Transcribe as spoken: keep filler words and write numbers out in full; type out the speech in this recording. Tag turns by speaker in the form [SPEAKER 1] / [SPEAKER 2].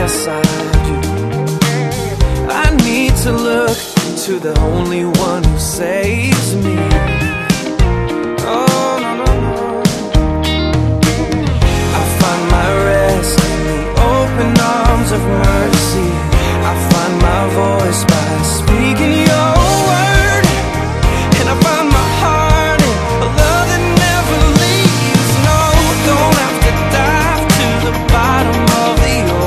[SPEAKER 1] beside you. I need to look to the only one who saves me. Oh, no, no, no. I find my rest in the open arms of mercy. I find my voice by speaking your